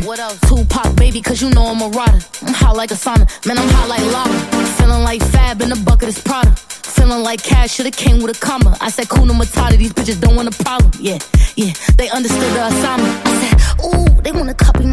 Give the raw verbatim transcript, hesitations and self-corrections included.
Carter. What else? Tupac, baby, cause you know I'm a rider. I'm hot like a sauna, man, I'm hot like lava. Feeling like Fab in the bucket is Prada. Feeling like cash should've came with a comma. I said, Kuna Matata, these bitches don't want a problem. Yeah, yeah, they understood the assignment. I said, ooh, they wanna copy